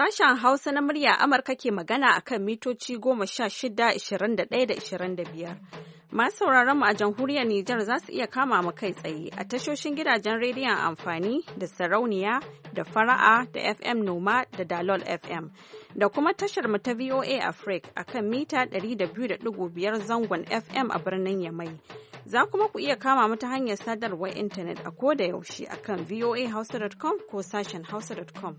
Sashen Hausa na murya Amurka ke magana a kan mitoci 16, 21 da 25. Masu sauraron mu a jamhuriyar Nijar za su iya kama mu kai tsaye a tashoshin gidajen rediyon amfani da sarauniya da fara'a da FM Noma da Dalol FM. Da kuma tashar mu ta VOA Africa a kan mita 200.5 zangon FM a birnin Yamai. Za kuma ku iya kama mu ta hanyar sadarwar intanet a koda yaushe a kan voahausa.com ko sashen hausa.com.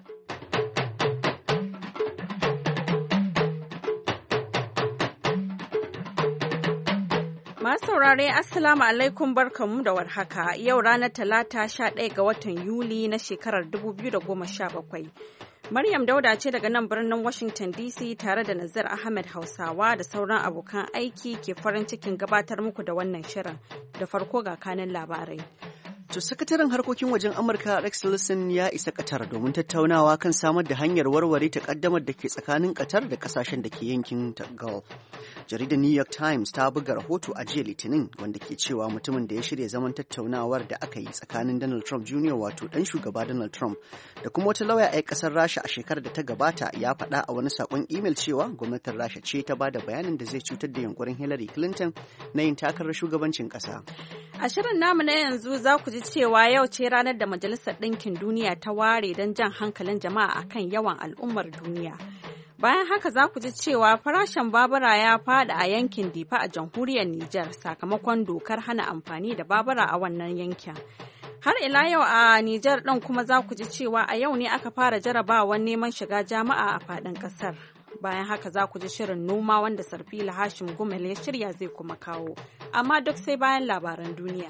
Masu saurare Assalamu alaikum barkanmu da warhaka yau ranar Talata 11 ga watan Yuli na shekarar 2017. Maryam Dauda ce daga nan birnin Washington DC tare da Nazir Ahmed Hausawa da sauran abokan aiki ke farin cikin gabatar muku da wannan shirin. Da farko ga kanin labarai. To sakataren harkokin wajen Amurka Rex Tillerson ya isa Qatar domin tattaunawa kan samar da hanyar warware takaddamar da ke tsakanin Qatar da kasashen da ke yankin Gulf. Jaridar New York Times ta buga rahoto a jiya Litinin wanda ke cewa mutumin da ya shirya zaman tattaunawar da aka yi tsakanin Donald Trump Jr. wato dan shugaba Donald Trump da kuma wata lauya a kasar Rasha a shekarar da ta gabata ya faɗa a wani sakon imel cewa gwamnatin Rasha ce ta bada bayanin da zai cutar da yunkurin Hillary Clinton na yin takarar shugabancin ƙasa. A shirin namu na yanzu za ku ji cewa yau ce ranar da Majalisar Ɗinkin Duniya ta ware don jan hankalin jama'a akan yawan al'ummar duniya. Bayan haka za ku ji cewa farashin babura ya fada a yankin Difa a jamhuriyar Nijar sakamakon dokar hana amfani da babura a wannan yankin. Har ila yau a Nijar ɗin kuma za ku ji cewa a yau ne aka fara jarabawar neman shiga jami'a a faɗin ƙasar. Bayan haka za ku ji shirin noma wanda Sarfila Hashim Gumel ya shirya zai kuma kawo. Amma duk sai bayan labaran duniya.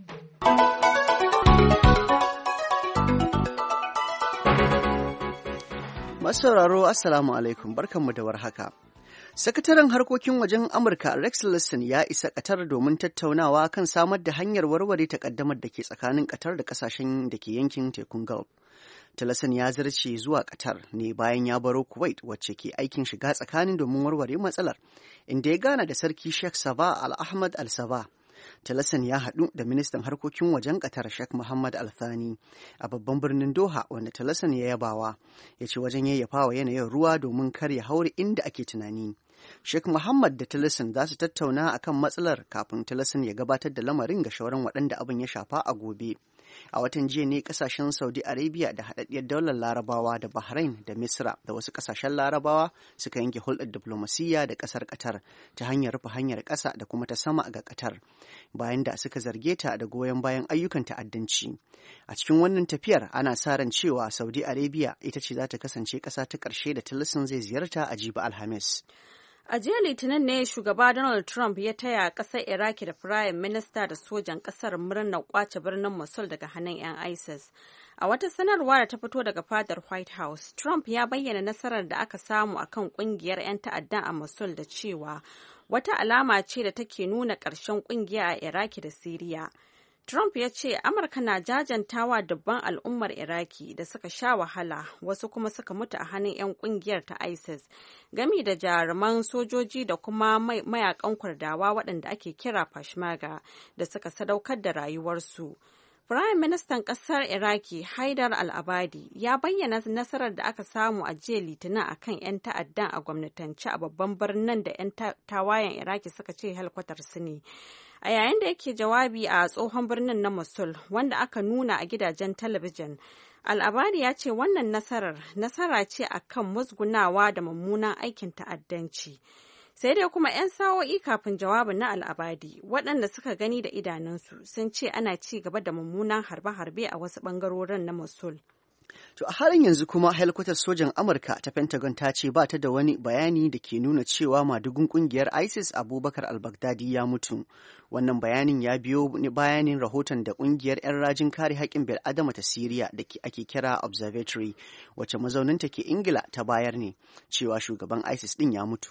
Masu sauraro Assalamu alaikum barkanmu da warhaka. Sakataren harkokin wajen Amurka Rex Tillerson ya isa Qatar domin tattaunawa kan samar da hanyar warware takaddamar da ke tsakanin Qatar da kasashen da ke yankin tekun Gulf. Tillerson ya zarce zuwa Qatar ne bayan ya baro Kuwait wacce ke aikin shiga tsakanin domin warware matsalar, inda ya gana da Sarki Sheikh Sabah Al Ahmad Al Sabah. Tillerson ya haɗu da ministan harkokin wajen Qatar Sheikh Mohammed Al Thani a babban birnin Doha wanda Tillerson ya yabawa. Ya ce wajen yayyafawa yanayin ruwa domin kar ya haure inda ake tunani. Sheikh Mohammed da Tillerson za su tattauna akan matsalar kafin Tillerson ya gabatar da lamarin ga shauran waɗanda abin ya shafa a gobe. A watan jiya ne kasashen Saudi Arabia da haɗaɗɗiyar daular Larabawa da Bahrain da Misra da wasu kasashen Larabawa suka yanke hulɗar diflomasiyya da ƙasar Qatar ta hanyar rufe hanyar ƙasa da kuma ta sama ga Qatar bayan da suka zarge ta da goyon bayan ayyukan ta'addanci. A cikin wannan tafiyar ana sa ran cewa Saudi Arabia ita ce za ta kasance ƙasa ta ƙarshe da Tillerson zai ziyarta a jibi Alhamis. A jiya Litinin ne shugaba Donald Trump ya taya ƙasar Iraki da Firayim Minista da sojan ƙasar murnar kwace birnin Mosul daga hannun 'yan ISIS. A wata sanarwa da ta fito daga fadar White House, Trump ya bayyana nasarar da aka samu akan ƙungiyar 'yan ta'addan a Mosul da cewa wata alama ce da take nuna ƙarshen ƙungiya a Iraki da Siriya. Trump ya ce Amurka na jajantawa dubban al'ummar Iraki da suka sha wahala wasu kuma suka mutu a hannun 'yan kungiyar ta ISIS gami da jaruman sojoji da kuma mayakan Kurdawa waɗanda ake kira Peshmerga da suka sadaukar da rayuwarsu. Firayim Ministan ƙasar Iraki Haidar al-Abadi ya bayyana nasarar da aka samu a jiya Litinin a kan 'yan ta'addan a gwamnatance a babban birnin da 'yan tawayen Iraki suka ce helkwatarsu ne. A yayin da yake jawabi a tsohon birnin na Mosul wanda aka nuna a gidajen talabijin, al-Abadi ya ce wannan nasara ce akan musgunawa da mummunan aikin ta'addanci. Sai dai kuma 'yan sa'o'i kafin jawabin na al-Abadi waɗanda suka gani da idanunsu sun ce ana ci gaba da mummunan harbe-harbe a wasu ɓangarorin na Mosul. To a halin yanzu kuma helikwatar sojan Amurka ta Pentagon ta ce ba ta da wani bayani da ke nuna cewa madugun kungiyar ISIS Abubakar al-Baghdadi ya mutu. Wannan bayanin ya biyo bayanin rahoton da kungiyar 'yan rajin kare haƙƙin bil'adama ta Siriya da ake kira Observatory, wacce mazauninta ke Ingila ta bayar ne, cewa shugaban ISIS ɗin ya mutu.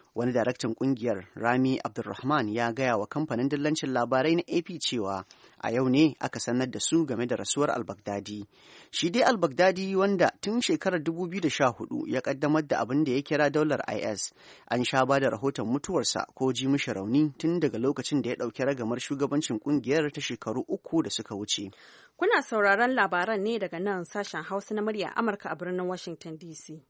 Wani daraktan kungiyar Rami Abdulrahman ya gaya wa kamfanin dillancin labarai na AP cewa a yau ne aka sanar da su game da rasuwar al-Baghdadi. Shi dai al-Baghdadi wanda tun shekarar 2014 ya kaddamar da abin da ya kira daular IS, an sha ba da rahoton mutuwarsa ko ji mishi rauni tun daga lokacin da ya ɗauki ragamar shugabancin kungiyar ta shekaru 3 da suka wuce. Kuna sauraron labaran ne daga nan sashen Hausa na murya Amurka a birnin Washington DC.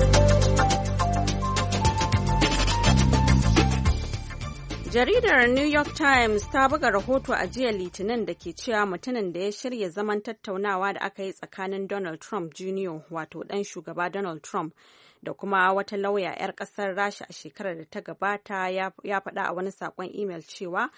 Jaridar New York Times ta buga rahoto a jiya Litinin da ke cewa mutumin da ya shirya zaman tattaunawa da aka yi tsakanin Donald Trump Jr. wato ɗan shugaba Donald Trump da kuma wata lauya 'yar ƙasar Rasha a shekarar da ta gabata ya faɗa a wani saƙon imel cewa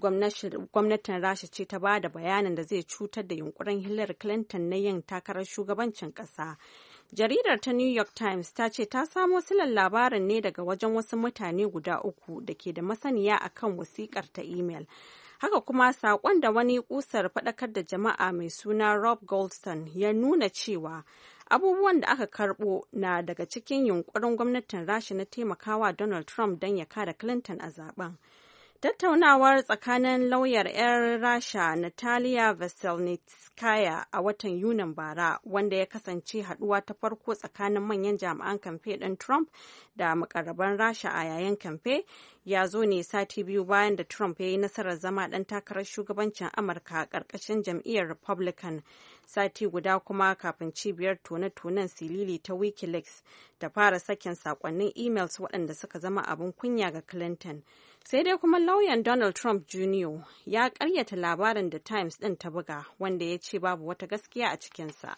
gwamnatin Rasha ce ta ba da bayanin da zai cutar da yunkurin Hillary Clinton na yin takarar shugabancin ƙasa. Jaridar ta New York Times ta ce ta samo silar labarin ne daga wajen wasu mutane guda 3 da ke da masaniya akan wasikar ta email. Haka kuma saƙon da wani ƙusar faɗakar da jama'a mai suna Rob Goldstein ya nuna cewa abubuwan da aka karɓo na daga cikin yunkurin gwamnatin Rasha na taimakawa Donald Trump don ya kada Clinton a zaben. Tattaunawar tsakanin lauyar 'yar Rasha Natalia Veselnitskaya a watan Yunin bara, wanda ya kasance haduwa ta farko tsakanin manyan jami'an kamfe ɗin Trump da mukarraban Rasha a yayin kamfe, ya zo ne sati biyu bayan da Trump ya yi nasarar zama ɗan takarar shugabancin Amurka a ƙarƙashin jam'iyyar Republican. Sati guda kuma kafin cibiyar tone-tonen silili ta Wikileaks ta fara sakin sakonnin emails waɗanda suka zama abin kunya ga Clinton. Sai dai kuma lauyan Donald Trump Jr. ya ƙaryata labarin da Times ɗin ta buga, wanda ya ce babu wata gaskiya a cikinsa.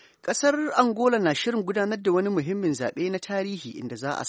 Ƙasar Angola na shirin gudanar da wani muhimmin zaɓe na tarihi inda za a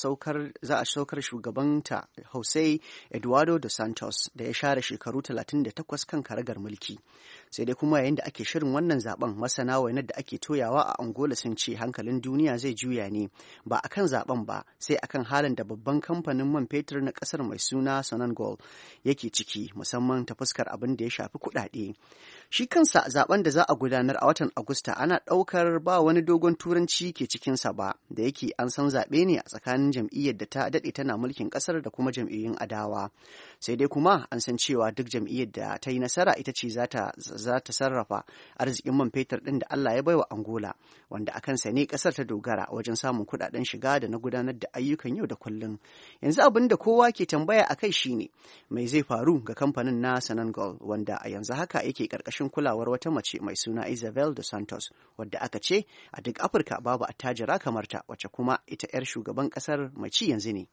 saukar shugabanta Jose Eduardo dos Santos da ya share shekaru 38 kan karagar mulki. Sai dai kuma yayin da ake shirin wannan zaben, masana wainar da ake toyawa a Angola sun ce hankalin duniya zai juya ne ba akan zaben ba, sai akan halin da babban kamfanin man fetur na ƙasar mai suna Sonangol yake ciki, musamman ta fuskar abin da ya shafi kuɗaɗe. Shi kansa zaben da za a gudanar a watan Agusta ana ɗaukar ba wani dogon turanci ke cikinsa ba, da yake an san zaɓe ne a tsakanin jam'iyyar da ta daɗe tana mulkin ƙasar da kuma jam'iyyun adawa. Sai dai kuma an san cewa duk jam'iyyar da ta yi nasara ita ce za ta sarrafa arzikin man fetur ɗin da Allah ya baiwa Angola, wanda a kansa ne ƙasar ta dogara wajen samun kuɗaɗen shiga da na gudanar da ayyukan yau da kullum. Yanzu abin da kowa ke tambaya a kai shine mai zai faru ga kamfanin na Sonangol, wanda a yanzu haka yake ƙarƙashin kulawar wata mace mai suna Isabel dos Santos, wadda aka ce a duk Afirka babu attajira kamar ta, wacce kuma ita 'yar shugaban ƙasar mai ci yanzu ne.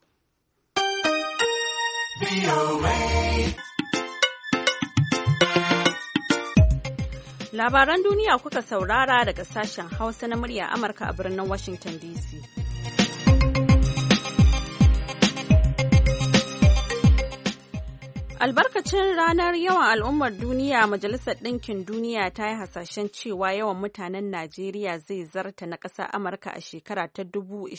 Labaran duniya kuka saurara daga sashen Hausa na murya Amurka a birnin Washington DC. Albarkacin ranar yawan al'ummar duniya, Majalisar Ɗinkin Duniya ta yi hasashen cewa yawan mutanen Najeriya zai zarta na ƙasar Amurka a shekara ta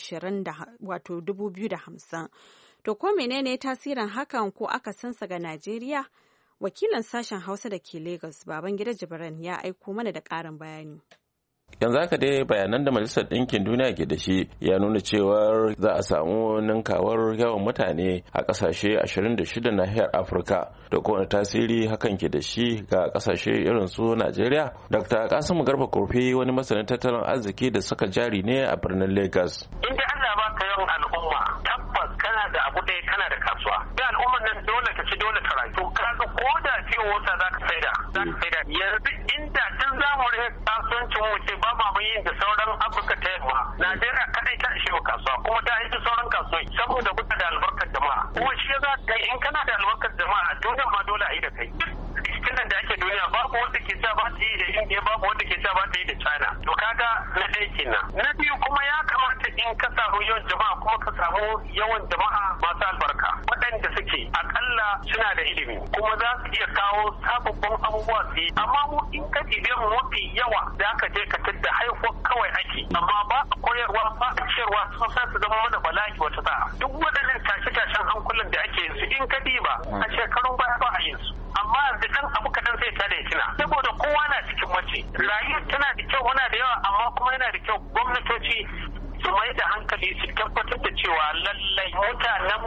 2050. To ko menene tasirin hakan ko akasinsa ga Najeriya? Wakilin sashen Hausa da ke Lagos, Babangida Jibran, ya aiko mana da ƙarin bayani. Yanzu haka dai bayanan da Majalisar Ɗinkin Duniya ke da shi ya nuna cewar za a samu ninkawar yawan mutane a ƙasashe 26 nahiyar Afirka, da kowane tasiri hakan ke da shi ga ƙasashe irin su Najeriya. Dr. Kasimu Garba Kurfi, wani masanin tattalin arziki da saka jari ne a birnin Lagos. In dai Allah ba ka yawan al'umma, tabbas kana da abu ɗaya, kana da kasuwa. Da al'ummar nan dole ta ci, dole ta rayu. Kaga ko da fiye wata za ka saida. Yanzu inda tun zamanin kasuwancin mu ce ba ma yin da sauran Afirka ta yamma, Najeriya kadai ta ishe wa kasuwa, kuma ta yi sauran kasuwa saboda kuka da albarkar jama'a. Kuma shi za ka in kana da albarkar jama'a, dole ma dole a yi da kai. Cikin da ake duniya babu wanda ke sa ba ta yi da India, babu wanda ke sa ba ta yi da China. To kaga na ɗaya kenan. Na biyu kuma ya kamata in ka samu yawan jama'a kuma ka samu yawan jama'a masu albarka, waɗanda suke akalla suna da ilimi kuma za su iya kawo sababbin abubuwa su yi. Amma mu in ka ɗibe mu mafi yawa za ka je ka tadda haihuwa kawai ake, amma ba a koyarwa, ba a ciyarwa, sun sa su zama mana bala'i wata sa'a. Duk waɗannan tashe-tashen hankulan da ake yin su in ka diba a shekarun baya ba a yin su. Amma yanzu ɗan abu kaɗan zai tada ya tuna, saboda kowa na cikin mace. Rayuwar tana da kyau, muna da yawa, amma kuma yana da kyau gwamnatoci su mai da hankali su tabbatar da cewa lallai mutanenmu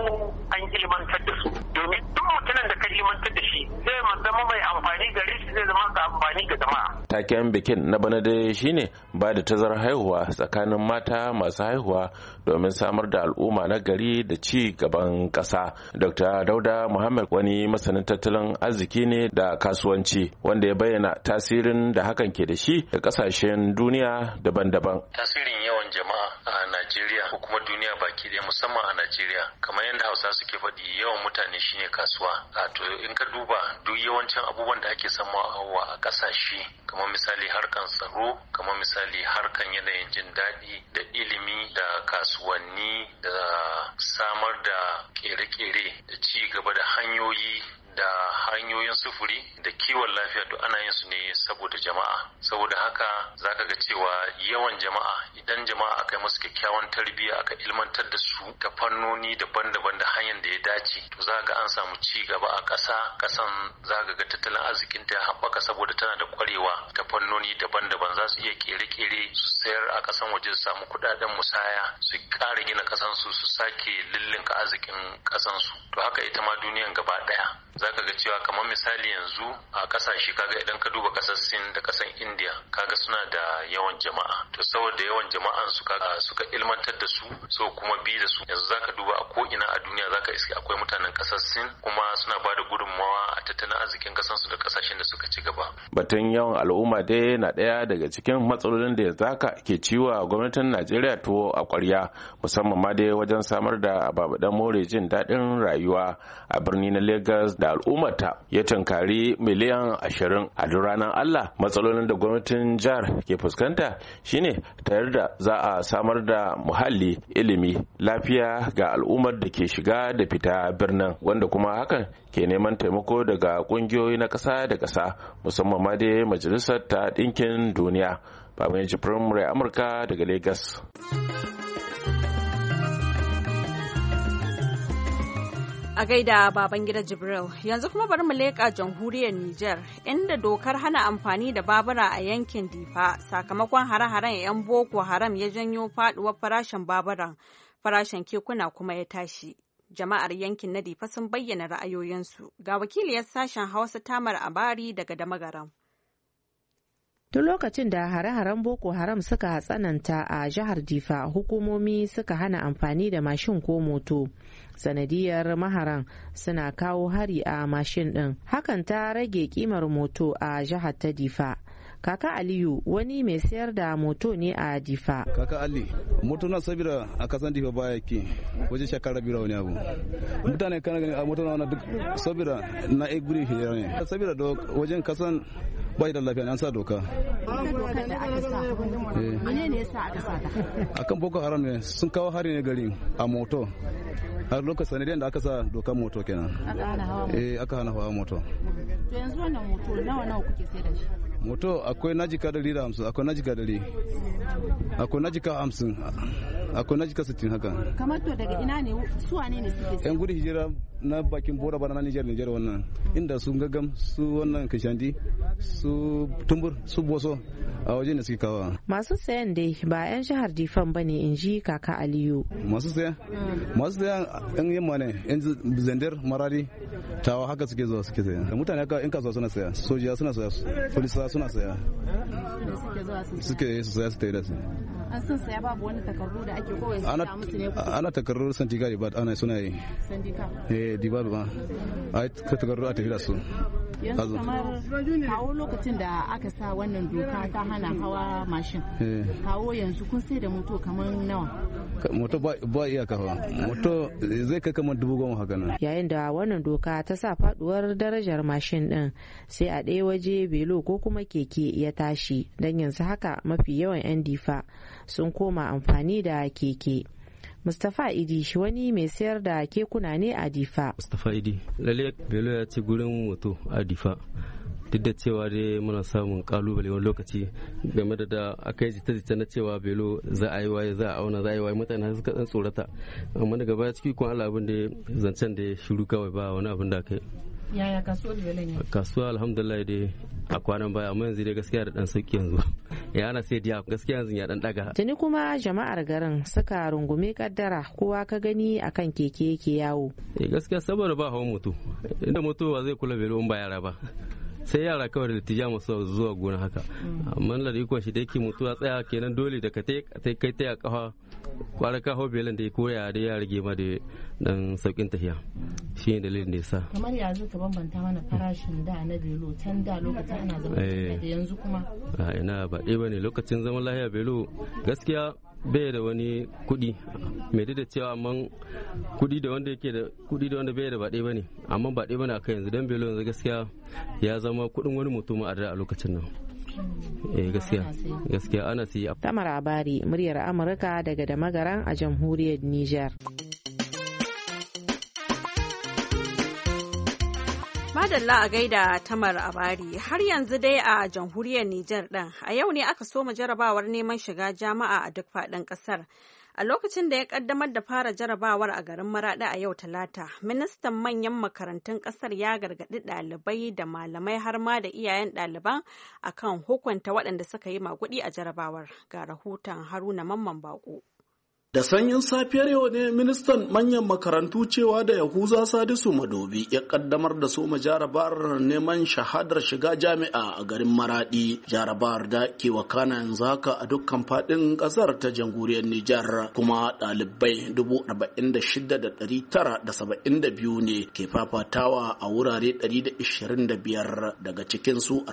an ilmantar da su, domin duk mutumin da ka ilmantar da shi zai zama mai amfani gare shi, zai zama ka amfani ga jama'a. Taken bikin na bana dai shine ba da tazarar haihuwa tsakanin mata masu haihuwa domin samar da al'umma na gari da ci gaban ƙasa. Dr. Dauda Muhammad wani masanin tattalin arziki ne da kasuwanci wanda ya bayyana tasirin da hakan ke da shi ga ƙasashen duniya daban-daban. Tasirin yawan jama'a a Najeriya ko kuma duniya baki ɗaya, musamman a Najeriya, kamar yadda Hausa suke faɗi, yawan mutane shine kasuwa. To in ka duba duk yawancin abubuwan da ake samawa a ƙasashe, kamar misali harkan tsaro, kamar misali harkan yanayin jin daɗi da ilimi da kasuwanni da samar da kere-kere da ci gaba da hanyoyin sufuri da kiwon lafiya, duk ana yin su ne saboda jama'a. Saboda haka zaka ga cewa yawan jama'a, idan jama'a aka yi musu kyakkyawan tarbiyya, aka ilmantar da su ta fannoni daban-daban da hanyar da ya dace, to za ga an samu ci gaba a ƙasan za ga tattalin arzikin ta ya haɓaka saboda tana da ƙwarewa ta fannoni daban-daban. Za su iya kere-kere su sayar a ƙasan waje, su samu kuɗaɗen musaya, su ƙara gina ƙasan su sake lillinka arzikin ƙasan su. To haka ita ma duniyan gaba ɗaya zaka ga cewa kamar misali yanzu a kasashe, kaga idan ka duba kasar Sin da kasar India, kaga suna da yawan jama'a. To saboda yawan jama'an su suka ilmantar da su, so kuma bi da su, yanzu zaka duba a ko ina a duniya zaka iske akwai mutanen kasar Sin kuma suna ba da gudunmawa a tattalin arzikin kasar su da kasashen da suka ci gaba. Batun yawan al'umma dai na ɗaya daga cikin matsalolin da yanzu haka ke ciwa gwamnatin Najeriya tuwo a ƙwarya, musamman ma dai wajen samar da ababen more jin daɗin rayuwa a birni na Lagos da al'ummata ya tunkari miliyan 20 a duk ranar Allah. Matsalolin da gwamnatin jihar ke fuskanta shine ta yarda za a samar da muhalli, ilimi, lafiya ga al'ummar da ke shiga da fita birnin, wanda kuma hakan ke neman taimako daga kungiyoyi na ƙasa da ƙasa, musamman ma dai majalisar ta ɗinkin duniya. Babban Jibrin Murai Amurka daga Lagos. A gaida baban gida Jibril, yanzu kuma bari mu leƙa jamhuriyar Nijar, inda dokar hana amfani da babura a yankin Difa sakamakon hare-haren 'yan Boko Haram ya janyo faduwar farashin baburan, farashin kekuna kuma ya tashi. Jama'ar yankin na Difa sun bayyana ra'ayoyinsu. Ga wakiliyar sashen Hausa Tamar Abari daga Damagaram. Tun lokacin da hare-haren Boko Haram suka tsananta a jihar Difa, hukumomi suka hana amfani da mashin ko moto. Sanadiyar maharan suna kawo hari a mashin ɗin. Hakan ta rage kimar moto a jihar ta Difa. Kaka Aliyu wani mai sayar da moto ne a Difa. Kaka Ali, moto na sabira a kasan Difa baya ke waje shekara bira wani abu. Mutane kana gani a moto na duk sabira na guri hijira ne. Sabira da wajen kasan bai da lafiya an sa doka. Dokar da aka sa, menene yasa aka sa ta? Akan Boko Haram ne sun kawo hari ne gari a moto. Har lokacin sanadiyar da aka sa dokar moto kenan. Aka hana hawa moto. To yanzu wannan moto nawa kuke sai da shi? Moto akwai na jika 150, akwai na jika 100, akwai na jika 50, akwai na jika 60 haka. Kamar to daga ina ne su wane ne suke? Yan gudu hijira na bakin bora bana na Niger wannan, inda su gagam su wannan kashandi su tumbur su boso a waje ne suke kawo. Masu sayan dai ba 'yan jihar Difan bane, in ji Kaka Aliyu. Masu sayan yan yamma ne, yan zandar marari tawa haka suke zuwa suke saya. Mutane haka in kasuwa suna saya, sojiya suna saya, polisa suna saya. Suke su saya su tayi da su. An sun saya babu wani takardu da ake kowai su musu ne. Ana takardu sandika ba ana suna yi. Sandika. Diba ba. Ai takardu a tafi da su. Yanzu kamar kawo lokacin da aka sa wannan doka ta hana hawa mashin. Kawo yanzu kun sai da moto kamar nawa? Moto ba iya kawo. Moto zai kai kamar 10,000 haka nan. Yayin da wannan doka ta sa faduwar darajar mashin din, sai a ɗaya waje belo ko kuma keke ya tashi, don yanzu haka mafi yawan 'yan Difa sun koma amfani da keke. Mustapha Idi shi wani mai sayar da kekuna ne a Difa. Mustapha Idi, lalle belo ya ci gurin moto a Difa. Duk da cewa dai muna samun kalubale wani lokaci game da aka yi jita-jita na cewa belo za a yi waye, za a auna, za a yi waye, mutane suka dan tsorata, amma daga baya ciki kun Allah abin da zancen da shiru kawai, ba wani abin da aka yi. Yaya kasuwar belon ya? Kasuwa alhamdulillah dai a kwanan baya, amma yanzu dai gaskiya da dan sauki yanzu. ya ana sai diya gaskiya yanzu ya dan daga. Tuni kuma jama'ar garin suka rungume kaddara kowa ka gani akan keke yake yawo. Gaskiya saboda ba hawan moto inda moto ba zai kula belo in ba yara ba sai yara kawai da tija masu zuwa gona haka amma da ikon shi da yake mutu a tsaya kenan dole da ka kai ta kafa kwara ka hau belan da ya koya da ya rage ma da dan saukin tafiya shi ne dalilin da ya sa. Kamar yanzu ka bambanta mana farashin da na belo can da lokacin ana zama da yanzu kuma ina ba ɗaya bane lokacin zaman lahiya belo gaskiya bai da wani kuɗi mai da cewa amma kuɗi da wanda yake da kuɗi da wanda bai da ba ɗaya bane amma ba ɗaya bane akai yanzu dan belo yanzu gaskiya ya zama kuɗin wani mutum a lokacin nan. Gaskiya ana siya. Tamar Abari, muryar Amurka daga Damagaran a jamhuriyar Nijar. Madalla a gaida Tamar Abari. Har yanzu dai a jamhuriyar Nijar ɗin, a yau ne aka soma jarabawar neman shiga jami'a a duk faɗin ƙasar. A lokacin da ya kaddamar da fara jarabawar a garin Maraɗi a yau Talata, ministan manyan makarantun ƙasar ya gargaɗi ɗalibai da malamai har ma da iyayen ɗaliban akan hukunta waɗanda suka yi maguɗi a jarabawar. Ga rahoton Haruna Mamman Baƙo. Da sanyin safiyar yau ne ministan manyan makarantu cewa da Yahuza Sadisu Madobi ya kaddamar da soma jarabar neman shahadar shiga jami'a a garin Maradi, jarabar da ke wakana yanzu haka a dukkan fadin kasar ta jamhuriyar Nijar, kuma ɗalibai 46,972 ne ke fafatawa a wurare 125 daga cikin su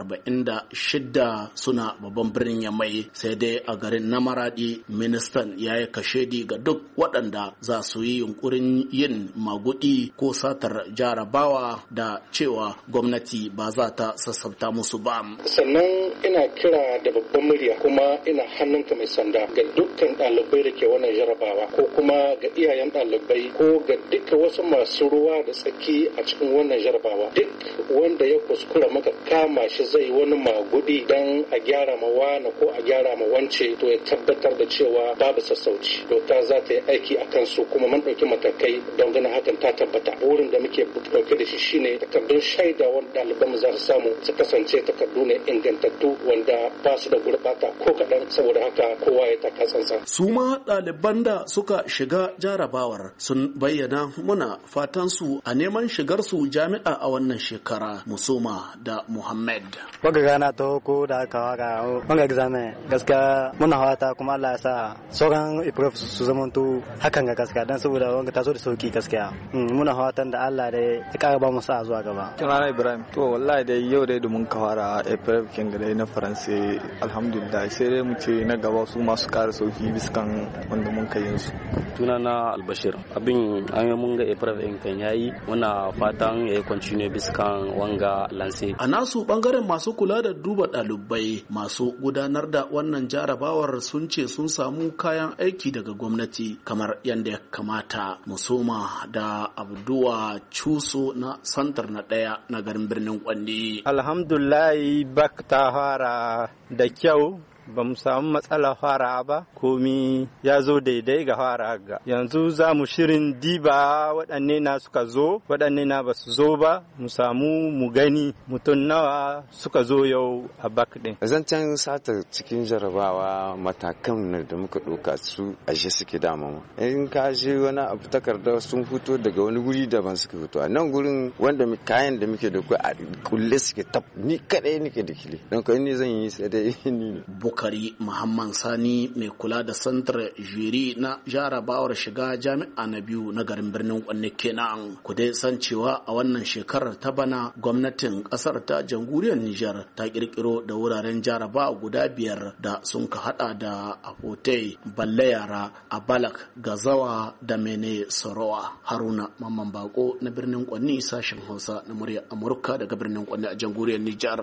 46 suna babban birnin Yamai, sai dai a garin na Maradi ministan ya yi kashe ga duk waɗanda za su yi yunkurin yin magudi ko satar jarabawa da cewa gwamnati ba za ta sassabta musu ba. Sannan ina kira da babban murya kuma ina hannunka mai sanda ga dukkan ɗalibai da ke wannan jarabawa ko kuma ga iyayen ɗalibai ko ga duka wasu masu ruwa da tsaki a cikin wannan jarabawa. Duk wanda ya kuskura maka kama shi zai wani magudi dan a gyara ma wani ko a gyara ma wance, to ya tabbatar da cewa babu sassauci. Doka za ta yi aiki a kansu kuma mun ɗauki matakai don ganin hakan ta tabbata. Burin da muke ɗauke da shi shine takardun shaida wanda ɗalibanmu za su samu su kasance takardu ne ingantattu wanda ba su da gurɓata ko kaɗan, saboda haka kowa ya taka tsantsan. Su ma ɗaliban da suka shiga jarabawar sun bayyana muna fatan su a neman shigar su jami'a a wannan shekara. Musoma da Muhammad. Waga gana ta ko da aka waka wanga examen gaskiya muna fata kuma Allah ya sa sauran iprof su zamanto hakan ga gaskiya dan saboda wanga taso da sauki gaskiya. Muna fatan da Allah dai ya kara ba mu sa zuwa gaba. Sunana Ibrahim. To wallahi dai yau dai da mun kawara iprof kin ga dai na Faransa alhamdulillah sai dai mu ce na gaba su ma su kara sauki biskan wanda mun kai yansu. Sunana Albashir. Abin an mun ga iprof din kan yayi muna fatan ya continue biskan wanga lanse. A nasu bangaren masu kula da duba ɗalibai masu gudanar da wannan jarabawar sun ce sun samu kayan aiki daga gwamnati kamar yadda ya kamata. Musoma da Abduwa Cuso na santar na ɗaya na garin birnin Kwandi. Alhamdulillah bak ta fara da kyau, ba mu samu matsala fara ba, komi ya zo daidai ga fara ga. Yanzu za mu shirin diba waɗanne na suka zo, waɗanne na ba su zo ba, mu samu mu gani mutum nawa suka zo yau a bak ɗin. Zancen sata cikin jarabawa matakan da muka ɗauka su ashe suke dama. In ka je wani abu takarda sun fito daga wani guri daban suka fito. A nan gurin wanda kayan da muke da a kulle suke tab, ni kaɗai nake da kile. Don kai ni zan yi sai dai ni ne. Bukari Muhammad Sani mai kula da santar jiri na jarabawar shiga jami'a na biyu na garin birnin Kwanne kenan. Ku dai san cewa a wannan shekarar ta bana gwamnatin kasar ta jamhuriyar Nijar ta kirkiro da wuraren jarabawa guda 5 da sun ka hada da Afote, Balle Yara, Abalak, Gazawa da Mene Sorowa. Haruna Mamman Bako na birnin Kwanne, sashen Hausa na muryar Amurka daga birnin Kwanne a jamhuriyar Nijar.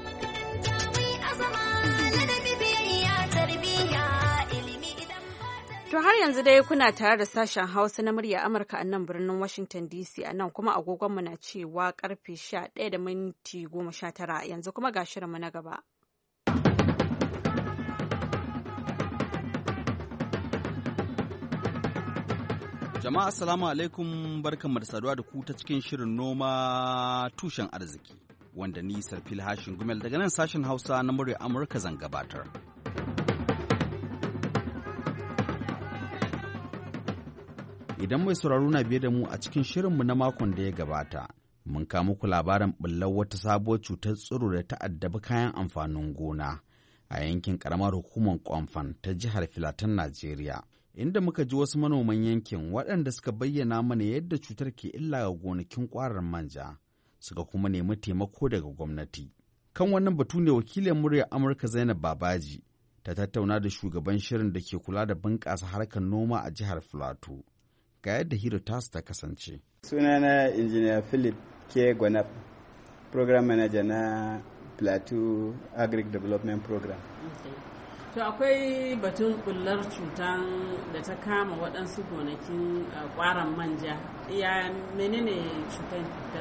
To har yanzu dai kuna tare da sashen Hausa na murya Amurka a nan birnin Washington DC, a nan kuma agogonmu na cewa karfe 11:19 yanzu kuma ga shirinmu na gaba. Jama'a assalamu alaikum, barkanmu da saduwa da ku ta cikin shirin noma tushen arziki, wanda ni Sarfil Hashin Gumel daga nan sashen Hausa na murya Amurka zan gabatar. Idan mai sauraro na biye da mu a cikin shirinmu na makon da ya gabata, mun kawo muku labarin ɓullar wata sabuwar cutar tsiro da ta addabi kayan amfanin gona a yankin ƙaramar hukumar Kwamfan ta jihar Filatan, Najeriya, inda muka ji wasu manoman yankin waɗanda suka bayyana mana yadda cutar ke illa ga gonakin ƙwarar manja, suka kuma nemi taimako daga gwamnati. Kan wannan batu ne wakilin muryar Amurka Zainab Babaji ta tattauna da shugaban shirin da ke kula da bunƙasa harkar noma a jihar Filato. Ga yadda hira tasu ta kasance. Sunana Injiniya Philip K. Gwanap, Program Manager na Plateau Agric Development Program. To akwai batun bullar cutan da ta kama waɗansu gonakin ƙwaran manja. Ya menene cutan ta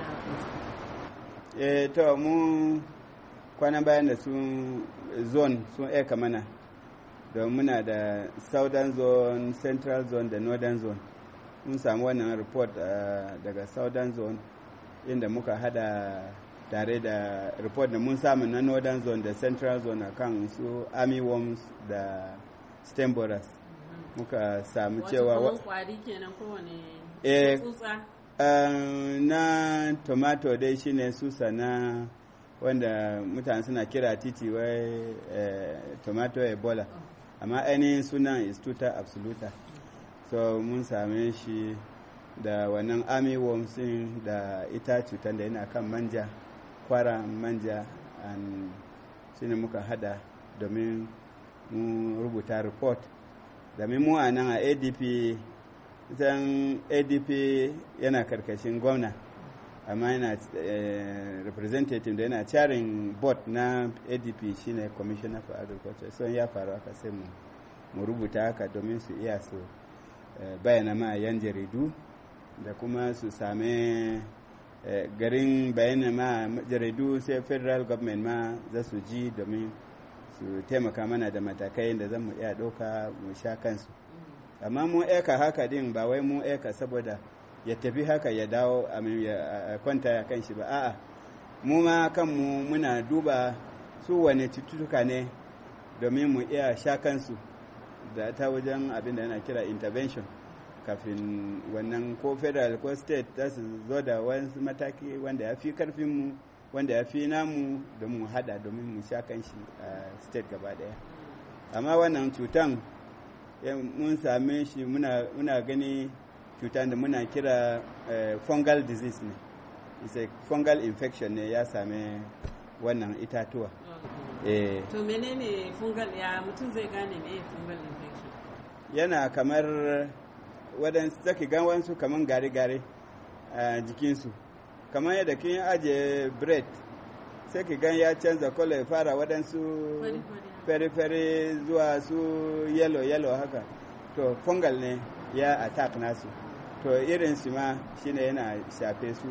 kunsa? To mu kwanan bayan da sun aika mana, don muna da Southern Zone, Central Zone da Northern Zone. Mun samu wannan report daga Southern Zone, inda muka hada tare da report da mun samu na Northern Zone da Central Zone akan su armyworms da stem borers. Muka samu cewa wato kwari kenan kowane tsutsa na tomato dai shine susa na wanda mutane suna kira titi wai tomato ebola, amma ainihin sunan is tuta absoluta. So mun same shi da wannan armyworms da ita cutar da yana kan manja, kwara manja, and shine muka hada domin mu rubuta report. Domin mu a nan a ADP, zan ADP yana karkashin gwamna, amma yana representative da yana chairing board na ADP shine Commissioner for Agriculture. So ya faru haka sai mu rubuta haka domin su iya su bayana ma yan jaridu da kuma su same garin bayana ma jaridu, sai federal government ma za su ji domin su taimaka mana da matakai da zan mu iya ɗauka mu sha kansu. Amma mu eka haka din ba wai mu eka saboda ya tafi haka ya dawo ya kwanta ya kan shi ba, a'a mu ma kanmu muna duba su wane cututtuka ne domin mu iya sha kansu da ta wajen abin da yana kira intervention kafin wannan ko federal ko state za su zo da wani mataki wanda ya fi karfinmu, wanda ya fi namu da mu hada domin mu sha kan shi a state gaba daya. Amma wannan cutan mun same shi muna gani cutan da muna kira fungal disease ne, it's a fungal infection ne ya same wannan itatuwa. To menene fungal, ya mutum zai gane me fungal infection? Yana kamar waɗansu zaki gan wansu kamar gare-gare a jikinsu, kamar yadda kin aje bread sai ki gan ya canza kola ya fara waɗansu fere-fere zuwa su yellow haka, to fungal ne ya attack nasu. To irin su ma shine yana shafe su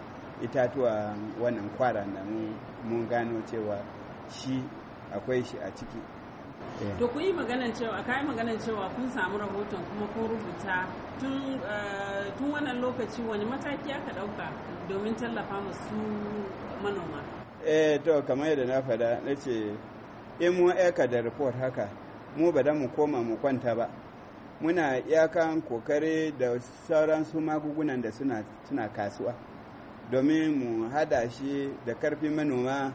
itatuwa wannan kwara da mun gano cewa shi akwai shi a ciki. To ku yi maganan cewa kun samu rahoton kuma kun rubuta tun wannan lokaci, wani mataki aka dauka domin tallafa masu manoma? To kamar yadda na faɗa, na ce in mu aika da report haka mu ba da mu koma mu kwanta ba, muna iyakan kokari da sauran su magungunan da suna kasuwa domin mu hada shi da karfin manoma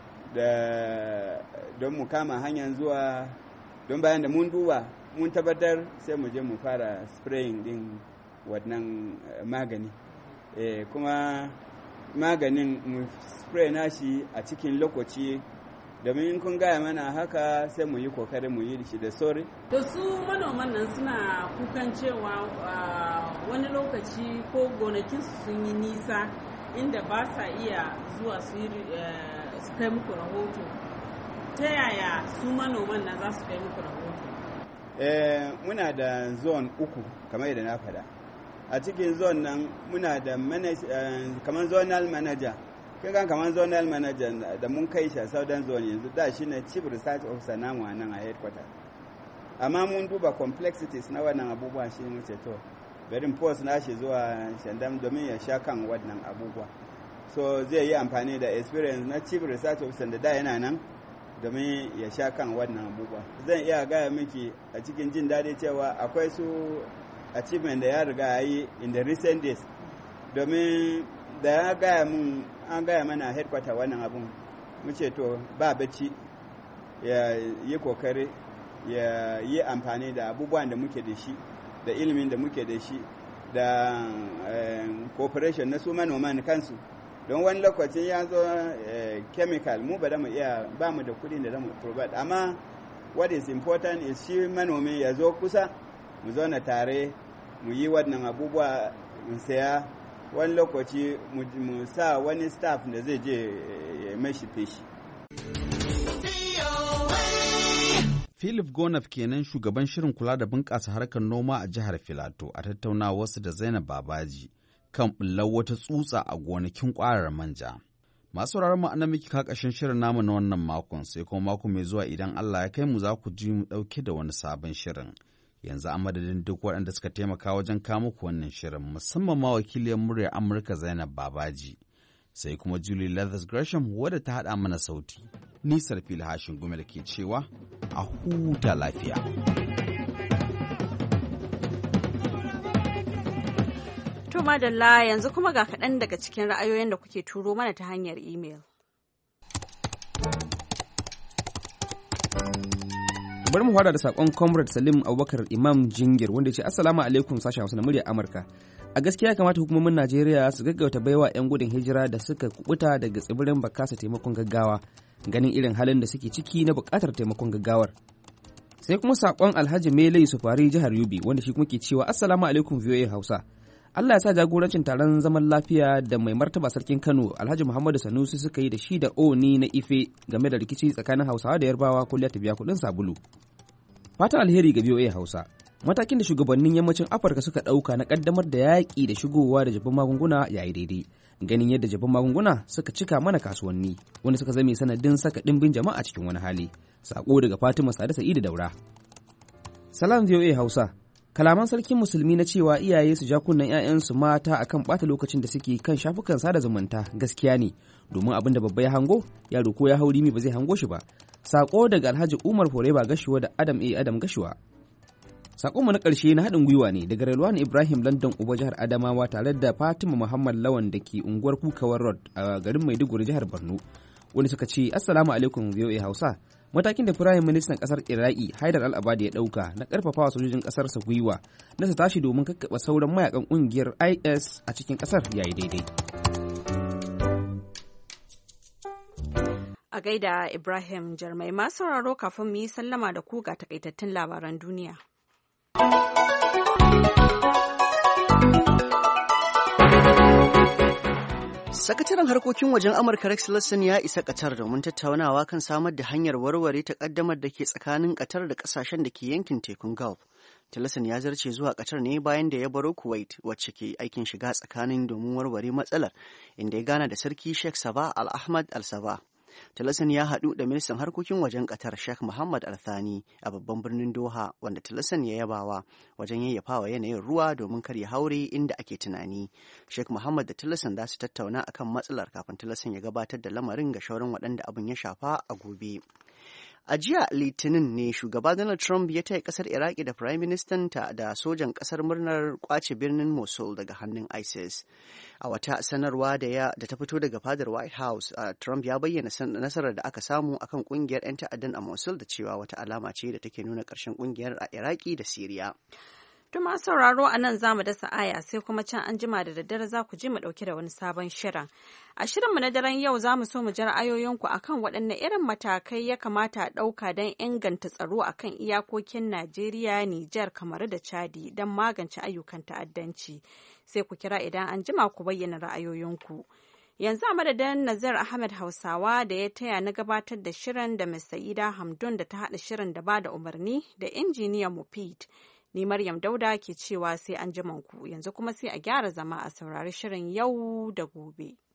don mu kama hanyar zuwa, don bayan da mun duba mun tabbatar sai mu je mu fara spraying din wannan magani. Kuma maganin mu spray nashi a cikin lokaci, domin kun gaya mana haka sai mu yi kokarin mu yi shi da sauri. To su manoman nan suna kukan cewa wani lokaci ko gonakin sun yi nisa inda ba sa iya zuwa su kai muku rahoto. Ta yaya su manoman nan za su kai muku rahoto? Muna da zone 3 kamar yadda na faɗa. A cikin zone nan muna da kamar zonal manager. Kin ga kamar zonal manager da mun kai shi a Southern Zone yanzu, da shine chief research officer namu a nan a headquarter. Amma mun duba complexities na wannan abubuwa, shi mu ce to bari post na shi zuwa Shandam domin ya sha kan wannan abubuwa. So zai yi amfani da experience na chief research officer da yana nan domin ya sha kan wannan abubuwa. Zan iya gaya miki a cikin jin daɗi cewa akwai su achievement da ya riga ya yi in the recent days, domin da an gaya mana headquarter wannan abun mu ce to ba bacci ya yi kokari ya yi amfani da abubuwan da muke da shi da ilimin da muke da shi da cooperation na su manoman kansu, don wani lokacin ya zo chemical mu ba mu da kudin da mu provide, amma what is important is shi manomi ya zo kusa mu zauna tare mu yi wannan abubuwa mu saya, wani lokaci mu sa wani staff da zai je mashi feshi. Philip Gonaf kenan shugaban shirin kula da bunƙasa harkar noma a jihar Filato a tattaunawarsu da Zainab Babaji kan bullar wata tsutsa a gonakin ƙwarar manja. Masu sauraron ma'ana miki kakashin shirin namu na wannan makon, sai kuma mako mai zuwa idan Allah ya kai mu za ku ji mu ɗauke da wani sabon shirin. Yanzu a madadin duk waɗanda suka taimaka wajen kawo muku wannan shirin, musamman ma wakiliyar muryar Amurka Zainab Babaji, sai kuma Julie Leathers Gresham wadda ta haɗa mana sauti. Ni Sarfil Hashin Gumel ke cewa a huta lafiya. To madalla, yanzu kuma ga kaɗan daga cikin ra'ayoyin da kuke turo mana ta hanyar imel. Bari mu fara da sakon Comrade Salim Abubakar Imam Jingir wanda ya ce Assalamu alaikum sashen Hausa na muryar Amurka. A gaskiya kamata hukumomin Najeriya su gaggauta baiwa 'yan gudun hijira da suka kubuta daga tsibirin Bakasa taimakon gaggawa, ganin irin halin da suke ciki na bukatar taimakon gaggawar. Sai kuma sakon Alhaji Mele Sufari jihar Yobe wanda shi kuma ke cewa Assalamu alaikum VOA Hausa. Allah ya sa jagorancin taron zaman lafiya da mai martaba sarkin Kano Alhaji Muhammadu Sanusi suka yi da shi da Oni na Ife game da rikici tsakanin Hausawa da Yarbawa kulliya ta biya kuɗin sabulu. Fatan alheri ga VOA Hausa. Matakin da shugabannin yammacin Afirka suka ɗauka na ƙaddamar da yaƙi da shigowa da jabin magunguna ya yi daidai. Ganin yadda jabin magunguna suka cika mana kasuwanni, wanda suka zame sanadin saka ɗimbin jama'a cikin wani hali. Sako daga Fatima Sada Sa'idu Daura. Salam VOA Hausa. Kalaman sarkin musulmi na cewa iyaye su ja kunnen 'ya'yansu mata akan ɓata lokacin da suke kan shafukan sada zumunta gaskiya ne, domin abin da babba ya hango, yaro ko ya hau rimi ba zai hango shi ba. Sako daga Alhaji Umar Foreba Gashuwa da Adam Adam Gashuwa. Sakonmu na ƙarshe na haɗin gwiwa ne daga Relwan Ibrahim London Uba jihar Adamawa tare da Fatima Muhammad Lawan da ke unguwar Kukawar Road a garin Maiduguri jihar Borno, wanda suka ce Assalamu alaikum VOA Hausa. Matakin da Firayim Ministan ƙasar Iraki Haidar Al-Abadi ya ɗauka na ƙarfafawa sojojin ƙasarsa gwiwa na su tashi domin kakkaɓa sauran mayakan ƙungiyar IS a cikin ƙasar ya yi daidai. A gaida Ibrahim Jarmai, masu sauraro kafin mu yi sallama da ku ga takaitattun labaran duniya. Sakataren harkokin wajen Amurka Rex Tillerson ya isa Qatar domin tattaunawa kan samar da hanyar warware takaddamar da ke tsakanin Qatar da kasashen da ke yankin tekun Gulf. Tillerson ya zarce zuwa Qatar ne bayan da ya baro Kuwait wacce ke aikin shiga tsakanin domin warware matsalar, inda ya gana da Sarki Sheikh Sabah Al Ahmad Al Sabah. Tillerson ya haɗu da ministan harkokin wajen Qatar Sheikh Mohammed Al Thani a babban birnin Doha, wanda Tillerson ya yabawa wajen yayyafawa yanayin ruwa domin kar ya haure inda ake tunani. Sheikh Mohammed da Tillerson za su tattauna akan matsalar kafin Tillerson ya gabatar da lamarin ga shauran waɗanda abin ya shafa a gobe. A jiya Litinin ne shugaba Donald Trump ya taya kasar Iraki da Prime Minister ta da sojan kasar murnar kwace birnin Mosul daga hannun ISIS. A wata sanarwa da ta fito daga fadar White House, Trump ya bayyana nasarar da aka samu akan kungiyar 'yan ta'addan a Mosul da cewa wata alama ce da take nuna ƙarshen kungiyar a Iraki da Siriya. Tuma sauraro a nan za mu dasa aya sai kuma can an jima da daddare za ku ji mu ɗauke da wani sabon shirin. A shirinmu na daren yau za mu so mu ji ra'ayoyinku akan waɗanne irin matakai ya kamata a ɗauka don inganta tsaro akan iyakokin Najeriya, Nijar, Kamaru da Chadi don magance ayyukan ta'addanci. Sai ku kira idan an jima ku bayyana ra'ayoyinku. Yanzu a madadin Nazar Ahmed Hausawa da ya taya na gabatar da shirin da Ms. Sa'ida Hamdun da ta haɗa shirin da ba da umarni da injiniyan Mufid. Ni Maryam Dauda ke cewa sai an ku yanzu kuma sai a gyara zama a saurari shirin yau da gobe.